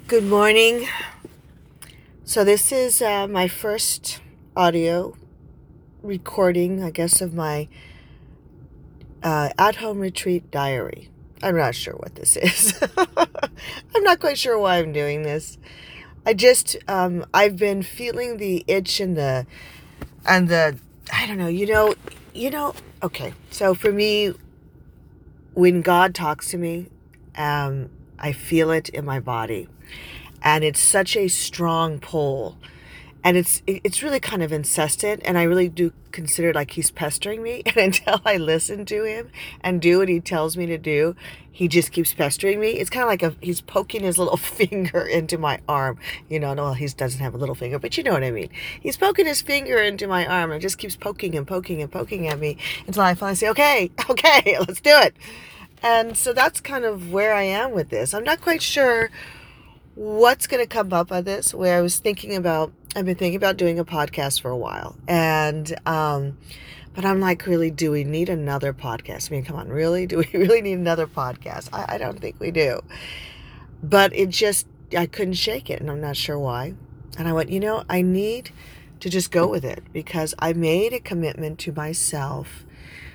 Good morning. So this is my first audio recording, I guess, of my at-home retreat diary. I'm not sure what this is. I'm not quite sure why I'm doing this. I've been feeling the itch and the I don't know, okay. So for me, when God talks to me, I feel it in my body. And it's such a strong pull, and it's really kind of incessant, and I really do consider it like he's pestering me. And until I listen to him and do what he tells me to do, he just keeps pestering me. It's kind of like he's poking his little finger into my arm. No, he doesn't have a little finger, but you know what I mean. He's poking his finger into my arm and just keeps poking and poking and poking at me until I finally say, okay, let's do it. And so that's kind of where I am with this. I'm not quite sure what's going to come up on this, where I've been thinking about doing a podcast for a while. But I'm like, really, do we need another podcast? I mean, come on, really? Do we really need another podcast? I don't think we do. But I couldn't shake it, and I'm not sure why. And I went, I need to just go with it, because I made a commitment to myself.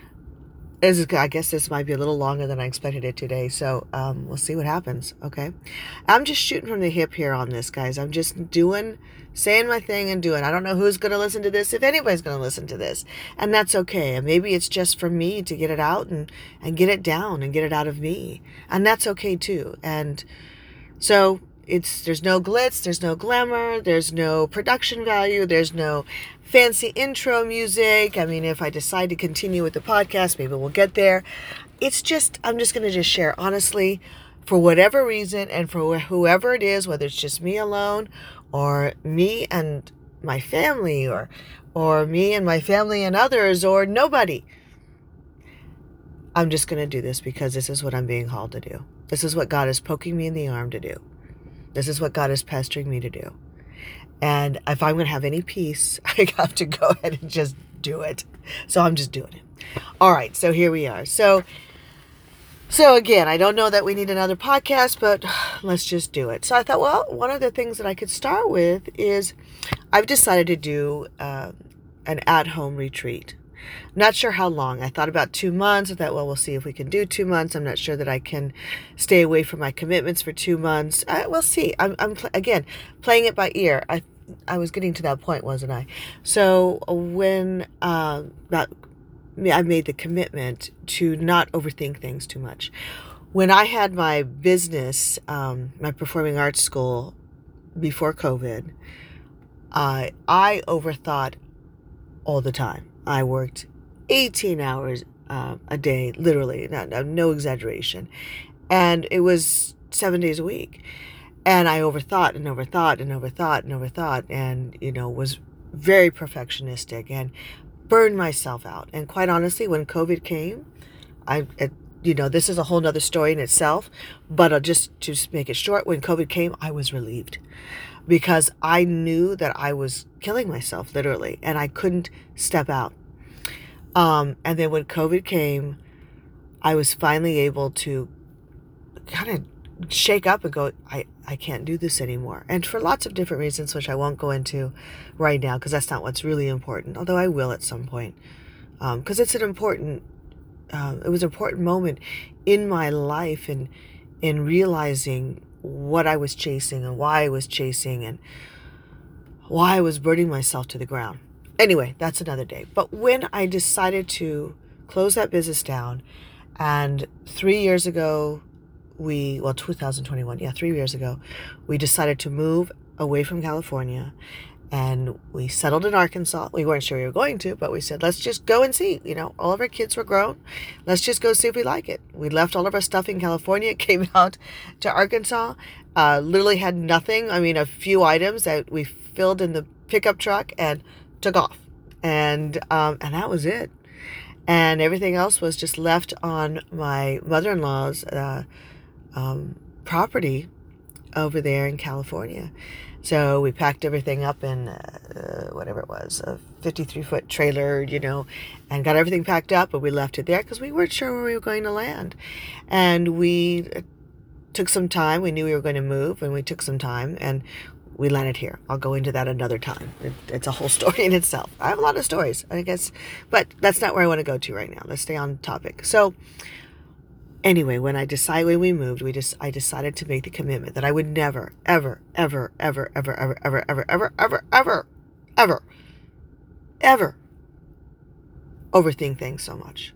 I guess this might be a little longer than I expected it today, so we'll see what happens, okay? I'm just shooting from the hip here on this, guys. I'm just saying my thing and doing. I don't know who's going to listen to this, if anybody's going to listen to this, and that's okay. And maybe it's just for me to get it out and get it down and get it out of me, and that's okay too. And so there's no glitz, there's no glamour, there's no production value, there's no fancy intro music. I mean, if I decide to continue with the podcast, maybe we'll get there. I'm just going to just share honestly, for whatever reason, and for whoever it is, whether it's just me alone or me and my family, or me and my family and others, or nobody. I'm just going to do this because this is what I'm being called to do. This is what God is poking me in the arm to do. This is what God is pestering me to do. And if I'm going to have any peace, I have to go ahead and just do it. So I'm just doing it. All right. So here we are. So again, I don't know that we need another podcast, but let's just do it. So I thought, well, one of the things that I could start with is I've decided to do an at-home retreat. Not sure how long. I thought about 2 months. I thought, well, we'll see if we can do 2 months. I'm not sure that I can stay away from my commitments for 2 months. We'll see. Again, playing it by ear. I was getting to that point, wasn't I? So when I made the commitment to not overthink things too much. When I had my business, my performing arts school before COVID, I overthought all the time. I worked 18 hours a day, literally, no exaggeration. And it was 7 days a week. And I overthought and overthought and overthought and overthought, and, was very perfectionistic and burned myself out. And quite honestly, when COVID came, this is a whole nother story in itself, but just to make it short, when COVID came, I was relieved, because I knew that I was killing myself, literally, and I couldn't step out. And then when COVID came, I was finally able to kind of shake up and go, I can't do this anymore. And for lots of different reasons, which I won't go into right now, because that's not what's really important, although I will at some point, because it's it was an important moment in my life, and in realizing what I was chasing and why I was chasing and why I was burning myself to the ground. Anyway, that's another day. But when I decided to close that business down, and 3 years ago, 2021, 3 years ago, we decided to move away from California, and we settled in Arkansas. We weren't sure we were going to, but we said, let's just go and see. All of our kids were grown. Let's just go see if we like it. We left all of our stuff in California, came out to Arkansas, literally had nothing. I mean, a few items that we filled in the pickup truck and took off. And that was it. And everything else was just left on my mother-in-law's property over there in California. So we packed everything up in whatever it was, a 53-foot trailer, and got everything packed up, and we left it there because we weren't sure where we were going to land. And we took some time. We knew we were going to move, and we took some time, and we landed here. I'll go into that another time. It's a whole story in itself. I have a lot of stories, I guess, but that's not where I want to go to right now. Let's stay on topic. So anyway, when we moved, I decided to make the commitment that I would never, ever, ever, ever, ever, ever, ever, ever, ever, ever, ever, ever, ever overthink things so much.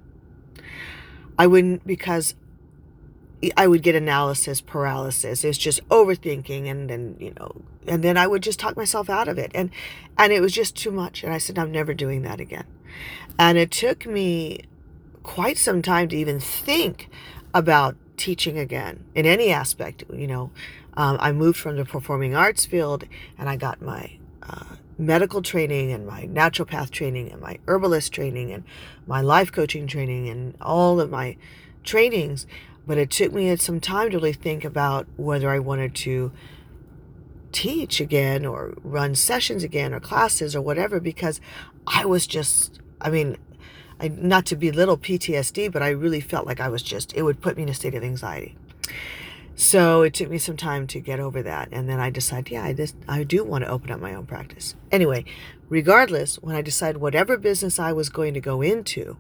I wouldn't, because I would get analysis paralysis. It's just overthinking, and then I would just talk myself out of it. And it was just too much. And I said, I'm never doing that again. And it took me quite some time to even think about teaching again in any aspect. I moved from the performing arts field, and I got my medical training and my naturopath training and my herbalist training and my life coaching training and all of my trainings. But it took me some time to really think about whether I wanted to teach again or run sessions again or classes or whatever, because I was just, not to belittle PTSD, but I really felt like it would put me in a state of anxiety. So it took me some time to get over that. And then I decided, I do want to open up my own practice. Anyway, regardless, when I decided whatever business I was going to go into,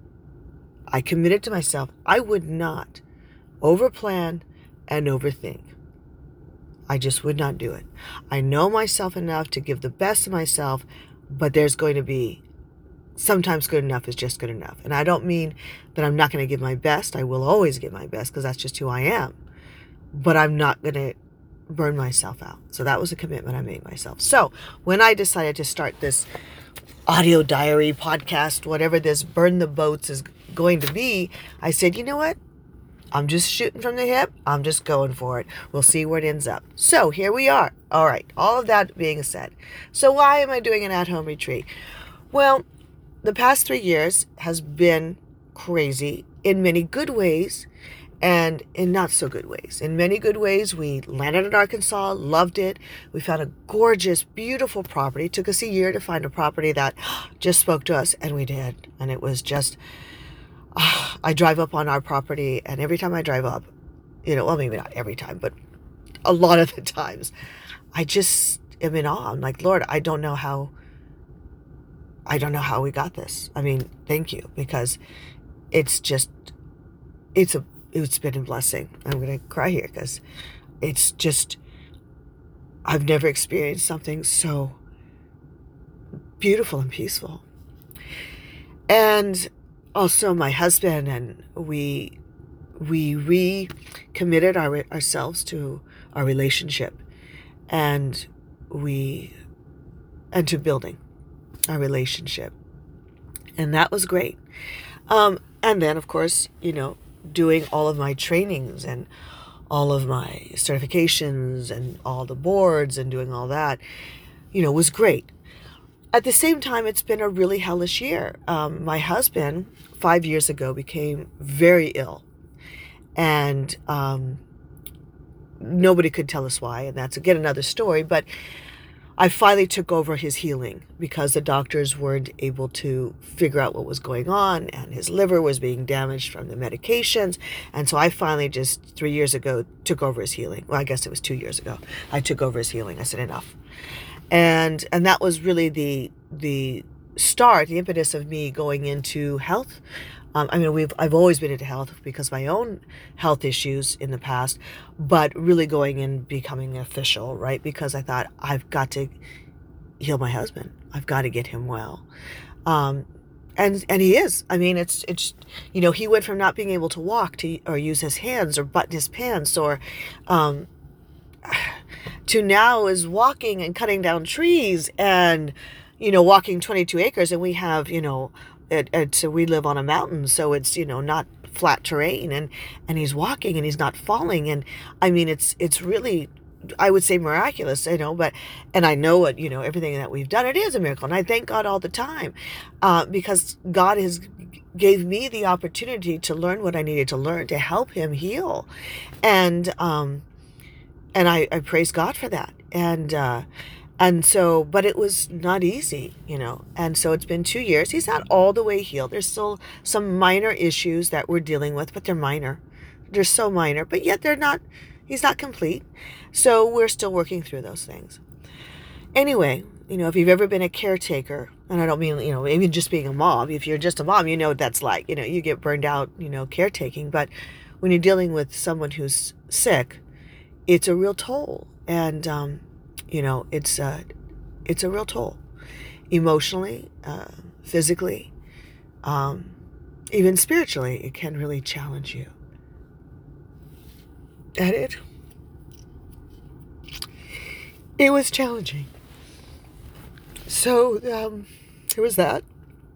I committed to myself, I would not overplan and overthink. I just would not do it. I know myself enough to give the best of myself, but there's going to be sometimes good enough is just good enough. And I don't mean that I'm not going to give my best. I will always give my best because that's just who I am. But I'm not going to burn myself out. So that was a commitment I made myself. So when I decided to start this audio diary podcast, whatever this burn the boats is going to be, I said, you know what? I'm just shooting from the hip. I'm just going for it. We'll see where it ends up. So here we are. All right. All of that being said. So why am I doing an at-home retreat? Well, the past 3 years has been crazy in many good ways and in not so good ways. In many good ways, we landed in Arkansas, loved it. We found a gorgeous, beautiful property. It took us a year to find a property that just spoke to us, and we did. And it was just... I drive up on our property, and every time I drive up, well, maybe not every time, but a lot of the times, I just am in awe. I'm like, Lord, I don't know how we got this. Thank you, because it's been a blessing. I'm going to cry here because it's just, I've never experienced something so beautiful and peaceful. And also my husband and we recommitted ourselves to our relationship and to building our relationship. And that was great. And then, of course, doing all of my trainings and all of my certifications and all the boards and doing all that, was great. At the same time, it's been a really hellish year. My husband, 5 years ago, became very ill. And nobody could tell us why. And that's, again, another story. But I finally took over his healing because the doctors weren't able to figure out what was going on. And his liver was being damaged from the medications. And so I finally just 3 years ago took over his healing. Well, I guess it was 2 years ago. I took over his healing. I said, enough. And that was really the start, the impetus of me going into health. I've always been into health because of my own health issues in the past, but really going and becoming official, right? Because I thought I've got to heal my husband. I've got to get him well. And he is. It's he went from not being able to walk or use his hands or button his pants or to now is walking and cutting down trees and, walking 22 acres. And we have, so we live on a mountain, so it's, not flat terrain, and he's walking and he's not falling. And it's really, I would say, miraculous, but, and I know what, everything that we've done, it is a miracle. And I thank God all the time, because God gave me the opportunity to learn what I needed to learn to help him heal. And I praise God for that. And so, but it was not easy, and so it's been 2 years. He's not all the way healed. There's still some minor issues that we're dealing with, but they're minor. they're so minor, but yet he's not complete. So we're still working through those things. Anyway, if you've ever been a caretaker, and I don't mean, even just being a mom, if you're just a mom, you know what that's like. You get burned out, caretaking. But when you're dealing with someone who's sick, it's a real toll. And, it's a real toll. Emotionally, physically, even spiritually, it can really challenge you. And it was challenging. So, there was that.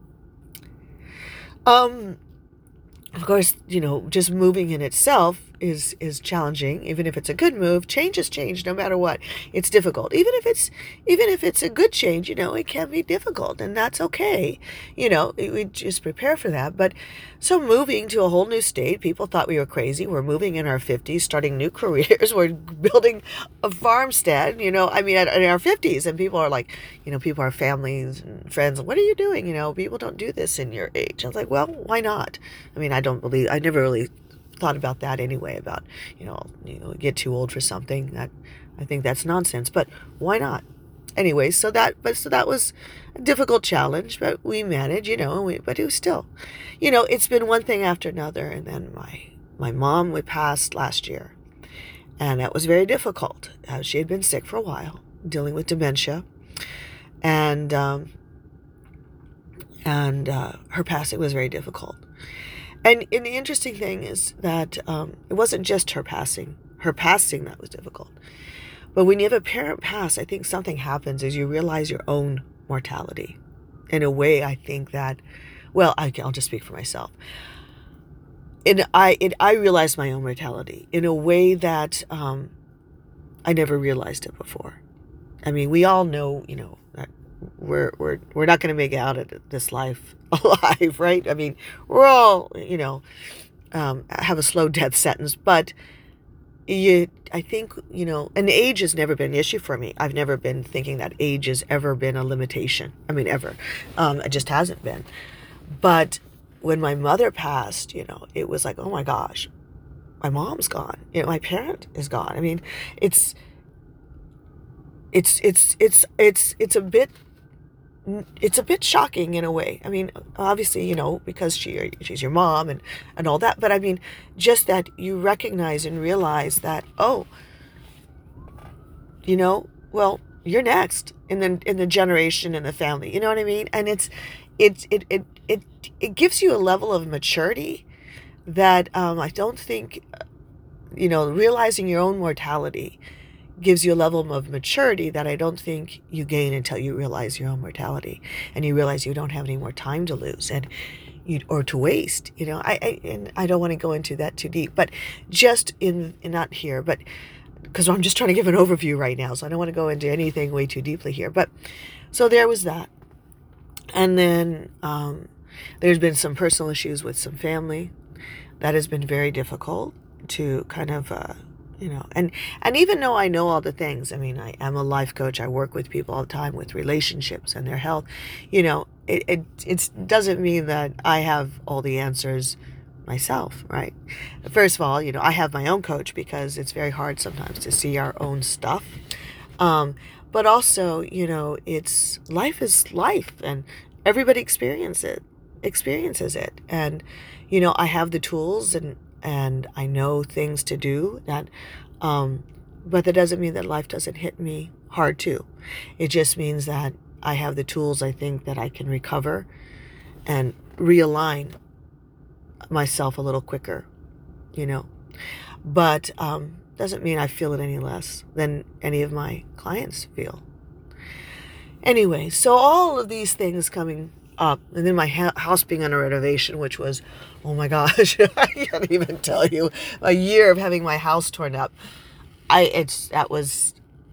Of course, just moving in itself is challenging. Even if it's a good move, change is change no matter what. It's difficult. Even if it's a good change, it can be difficult, and that's okay. We just prepare for that. But so moving to a whole new state, people thought we were crazy. We're moving in our 50s, starting new careers. We're building a farmstead, in our 50s, and people are like, people are families and friends. What are you doing? People don't do this in your age. I was like, well, why not? I never really thought about that anyway, about, get too old for something. That I think that's nonsense, but why not? Anyway, so that was a difficult challenge, but we managed, but it was still, it's been one thing after another. And then my mom passed last year, and that was very difficult. She had been sick for a while, dealing with dementia, and her passing was very difficult. And the interesting thing is that it wasn't just her passing that was difficult. But when you have a parent pass, I think something happens as you realize your own mortality. In a way, I think that, I'll just speak for myself. And I realized my own mortality in a way that I never realized it before. I mean, we all know, that we're not going to make it out of this life alive, right? I mean, we're all, have a slow death sentence, but I think, and age has never been an issue for me. I've never been thinking that age has ever been a limitation. I mean, ever. It just hasn't been. But when my mother passed, it was like, oh my gosh, my mom's gone. My parent is gone. I mean, it's a bit shocking in a way. I mean, obviously, because she's your mom and all that. But I mean, just that you recognize and realize that, you're next in the generation, in the family. You know what I mean? And it gives you a level of maturity that I don't think, realizing your own mortality gives you a level of maturity that I don't think you gain until you realize your own mortality, and you realize you don't have any more time to lose or to waste. I don't want to go into that too deep, but just not here, but because I'm just trying to give an overview right now, so I don't want to go into anything way too deeply here. But so there was that, and then there's been some personal issues with some family that has been very difficult to kind of. And even though I know all the things, I mean, I am a life coach. I work with people all the time with relationships and their health. It doesn't mean that I have all the answers myself, right? First of all, I have my own coach because it's very hard sometimes to see our own stuff. But also, life is life, and everybody experiences it. And, I have the tools and I know things to do that, but that doesn't mean that life doesn't hit me hard too. It just means that I have the tools, I think, that I can recover and realign myself a little quicker, but doesn't mean I feel it any less than any of my clients feel. Anyway, so all of these things coming up, and then my house being under renovation, which was, oh my gosh, I can't even tell you, a year of having my house torn up. That was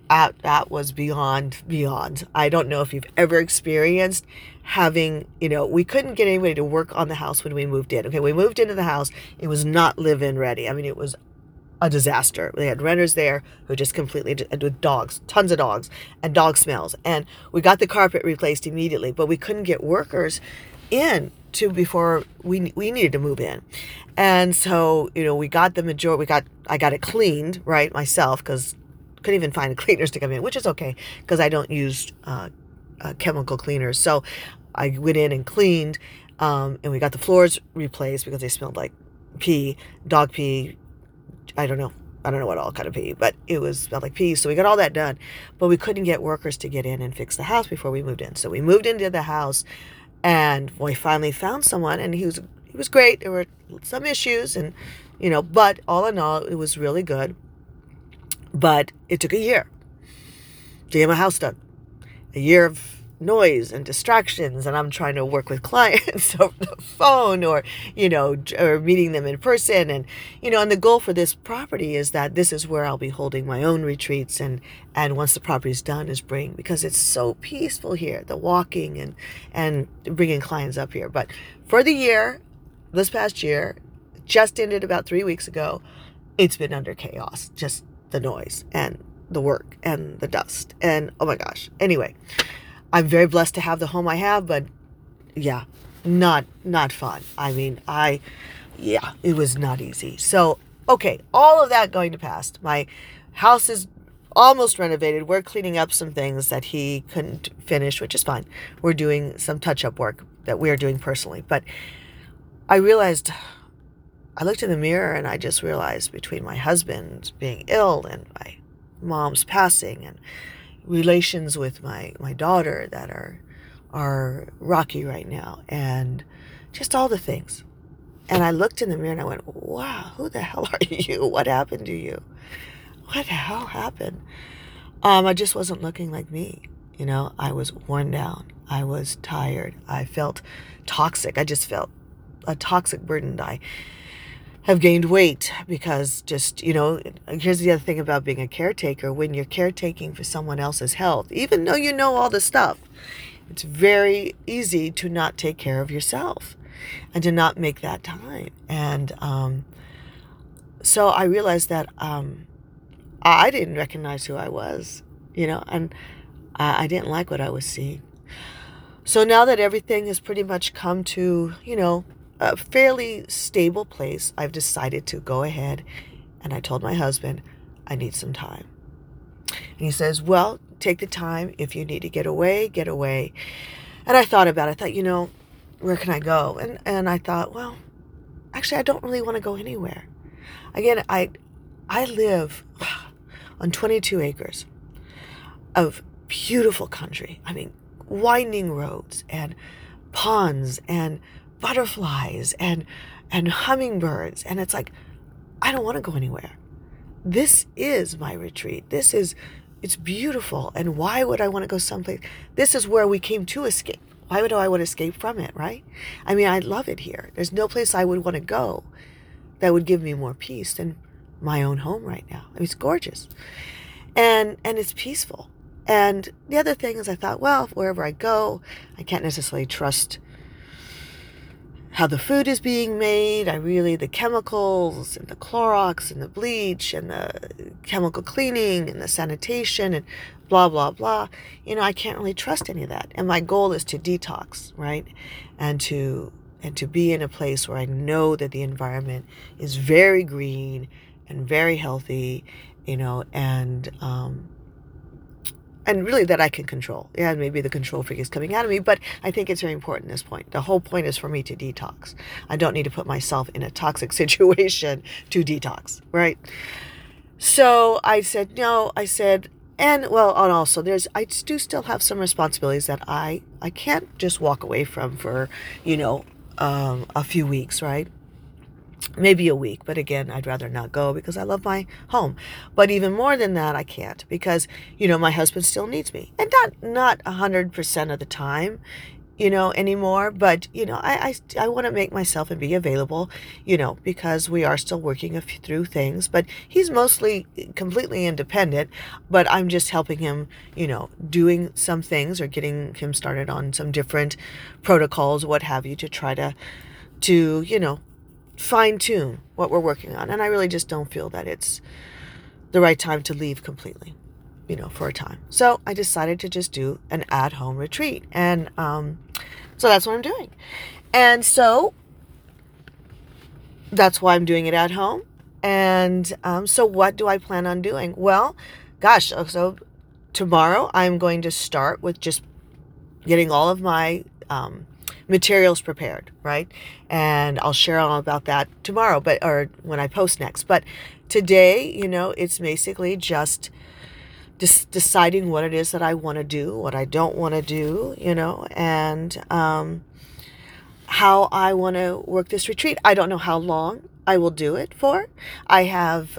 beyond. I don't know if you've ever experienced having, we couldn't get anybody to work on the house when we moved in. Okay, we moved into the house. It was not live-in ready. I mean, it was a disaster. They had renters there who just completely, with dogs, tons of dogs, and dog smells. And we got the carpet replaced immediately, but we couldn't get workers in to before we needed to move in. And so, we got the majority, I got it cleaned, right, myself, because couldn't even find the cleaners to come in, which is okay because I don't use chemical cleaners. So I went in and cleaned, and we got the floors replaced because they smelled like pee, dog pee. I don't know. I don't know what all kind of pee, but it smelled like pee. So we got all that done, but we couldn't get workers to get in and fix the house before we moved in. So we moved into the house, and we finally found someone, and he was great. There were some issues, and but all in all, it was really good. But it took a year to get my house done. A year of noise and distractions, and I'm trying to work with clients over the phone, or or meeting them in person, and the goal for this property is that this is where I'll be holding my own retreats, and once the property's done, is because it's so peaceful here, the walking and bringing clients up here. But for the year, this past year, just ended about 3 weeks ago, it's been under chaos, just the noise and the work and the dust, and oh my gosh. Anyway, I'm very blessed to have the home I have, but yeah, not fun. I mean, it was not easy. So, okay, all of that going to pass. My house is almost renovated. We're cleaning up some things that he couldn't finish, which is fine. We're doing some touch-up work that we're doing personally. But I looked in the mirror and I just realized, between my husband being ill and my mom's passing and relations with my daughter that are rocky right now, and just all the things. And I looked in the mirror and I went, wow, who the hell are you? What happened to you? What the hell happened? I just wasn't looking like me. I was worn down. I was tired. I felt toxic. I just felt a toxic burden. I have gained weight because here's the other thing about being a caretaker. When you're caretaking for someone else's health, even though you know all the stuff, it's very easy to not take care of yourself and to not make that time. And so I realized that I didn't recognize who I was, and I didn't like what I was seeing. So now that everything has pretty much come to, a fairly stable place, I've decided to go ahead, and I told my husband, I need some time. And he says, well, take the time. If you need to get away, get away. And I thought about it. I thought, where can I go? And I thought, well, actually, I don't really want to go anywhere. Again, I live on 22 acres of beautiful country. I mean, winding roads and ponds and butterflies and hummingbirds. And it's like, I don't want to go anywhere. This is my retreat. It's beautiful. And why would I want to go someplace? This is where we came to escape. Why would I want to escape from it, right? I mean, I love it here. There's no place I would want to go that would give me more peace than my own home right now. I mean, it's gorgeous. And it's peaceful. And the other thing is, I thought, well, wherever I go, I can't necessarily trust how the food is being made. The chemicals and the Clorox and the bleach and the chemical cleaning and the sanitation and blah, blah, blah. I can't really trust any of that. And my goal is to detox, right? And to be in a place where I know that the environment is very green and very healthy, and really that I can control. Yeah, maybe the control freak is coming out of me, but I think it's very important at this point. The whole point is for me to detox. I don't need to put myself in a toxic situation to detox, right? So I said, no, and also I do still have some responsibilities that I can't just walk away from for, a few weeks, right? Maybe a week, but again, I'd rather not go because I love my home. But even more than that, I can't because, my husband still needs me, and not 100% of the time, anymore. But, I want to make myself and be available, because we are still working through things, but he's mostly completely independent, but I'm just helping him, doing some things or getting him started on some different protocols, what have you, to try to fine-tune what we're working on. And I really just don't feel that it's the right time to leave completely. for a time. So I decided to just do an at-home retreat. And so that's what I'm doing. And so that's why I'm doing it at home. And so what do I plan on doing? Well, gosh, so tomorrow I'm going to start with just getting all of my materials prepared, right? And I'll share all about that tomorrow, or when I post next. But today, it's basically just deciding what it is that I want to do, what I don't want to do, and how I want to work this retreat. I don't know how long I will do it for. I have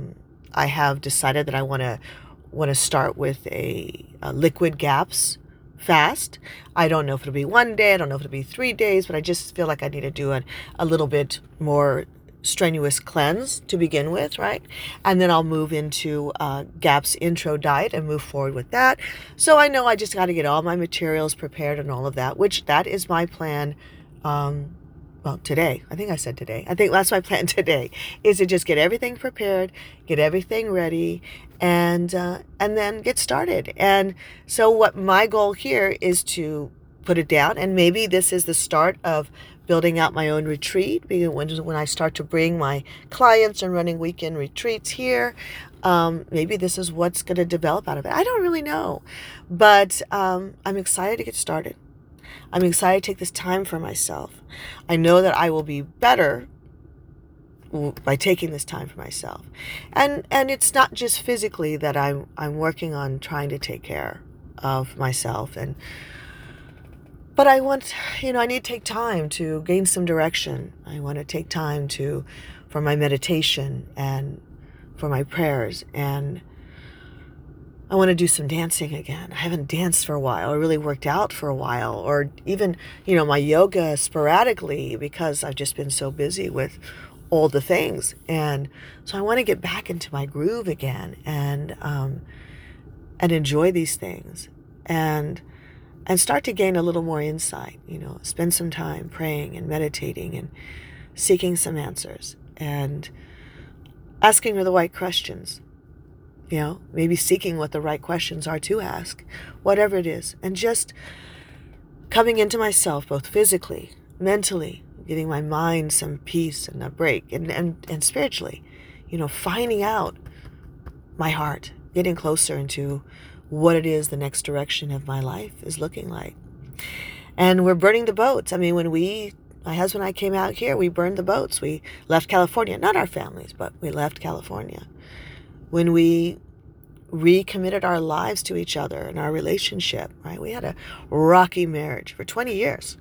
decided that I want to start with a liquid gaps fast. I don't know if it'll be 1 day. I don't know if it'll be 3 days, but I just feel like I need to do a little bit more strenuous cleanse to begin with, right? And then I'll move into GAPS intro diet and move forward with that. So I know I just got to get all my materials prepared and all of that, which that is my plan. Well, today, I think I said today. I think that's my plan today, is to just get everything prepared, get everything ready, and then get started. And so what my goal here is to put it down, and maybe this is the start of building out my own retreat, because when I start to bring my clients and running weekend retreats here, maybe this is what's going to develop out of it. I don't really know, but I'm excited to get started. I'm excited to take this time for myself. I know that I will be better by taking this time for myself. And it's not just physically that I'm working on trying to take care of myself, but I want, I need to take time to gain some direction. I want to take time for my meditation and for my prayers, and I want to do some dancing again. I haven't danced for a while, or really worked out for a while, or even, my yoga sporadically, because I've just been so busy with all the things. And so I want to get back into my groove again and enjoy these things and start to gain a little more insight, spend some time praying and meditating and seeking some answers and asking the right questions. Maybe seeking what the right questions are to ask, whatever it is, and just coming into myself, both physically, mentally, giving my mind some peace and a break, and spiritually, finding out my heart, getting closer into what it is the next direction of my life is looking like. And we're burning the boats. I mean, when my husband and I came out here, we burned the boats. We left California, not our families, but we left California. When we recommitted our lives to each other and our relationship, right? We had a rocky marriage for 20 years.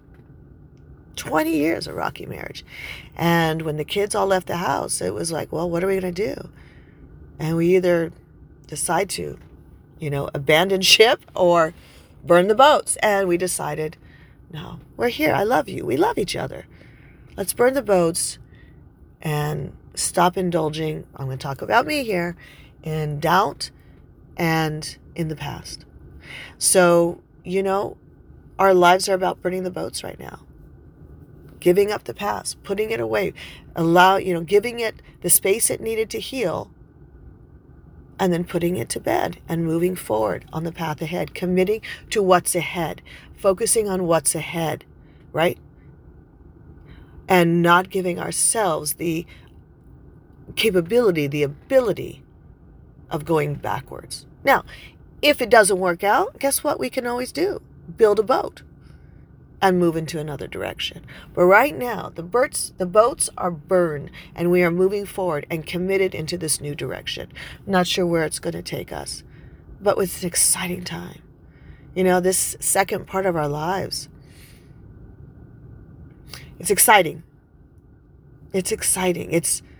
20 years of rocky marriage. And when the kids all left the house, it was like, well, what are we going to do? And we either decide to, abandon ship or burn the boats. And we decided, no, we're here. I love you. We love each other. Let's burn the boats and stop indulging, I'm going to talk about me here, in doubt and in the past. So, our lives are about burning the boats right now. Giving up the past, putting it away, giving it the space it needed to heal, and then putting it to bed and moving forward on the path ahead, committing to what's ahead, focusing on what's ahead, right? And not giving ourselves the capability, the ability of going backwards. Now, if it doesn't work out, guess what we can always do? Build a boat and move into another direction. But right now, the boats are burned, and we are moving forward and committed into this new direction. Not sure where it's going to take us, but it's an exciting time. This second part of our lives, it's exciting. It's exciting.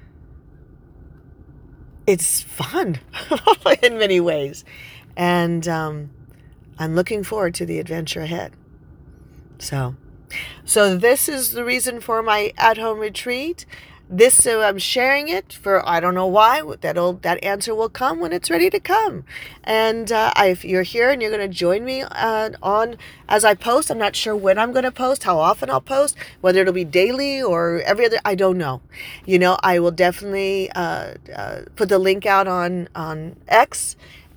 It's fun in many ways. And I'm looking forward to the adventure ahead. So this is the reason for my at-home retreat. I'm sharing it for, I don't know why, that answer will come when it's ready to come. And if you're here and you're going to join me on as I post, I'm not sure when I'm going to post, how often I'll post, whether it'll be daily or every other, I don't know. I will definitely put the link out on X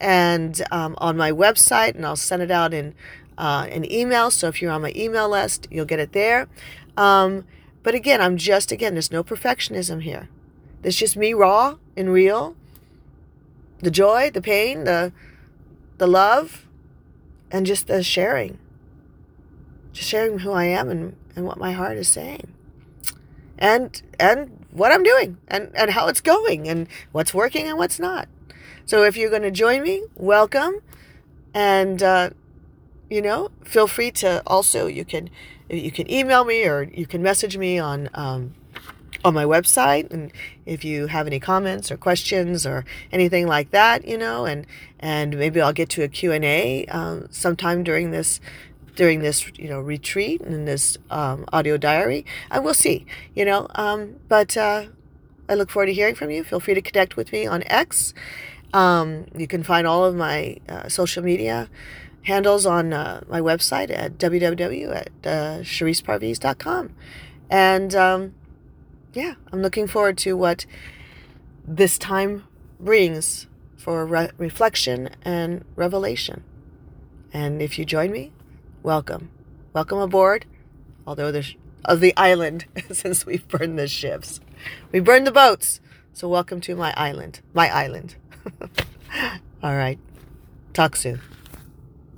and on my website, and I'll send it out in an email. So if you're on my email list, you'll get it there. But again, there's no perfectionism here. It's just me raw and real. The joy, the pain, the love, and just the sharing. Just sharing who I am and what my heart is saying. And what I'm doing and how it's going and what's working and what's not. So if you're going to join me, welcome. And, feel free to also, you can email me or you can message me on my website. And if you have any comments or questions or anything like that, and maybe I'll get to a Q&A sometime during this retreat and this audio diary. I will see, but I look forward to hearing from you. Feel free to connect with me on X. You can find all of my social media handles on my website at www.ChariceParviz.com. And I'm looking forward to what this time brings for reflection and revelation. And if you join me, welcome aboard. Although of the island, since we've burned the ships, we burned the boats. So welcome to my island. All right. Talk soon.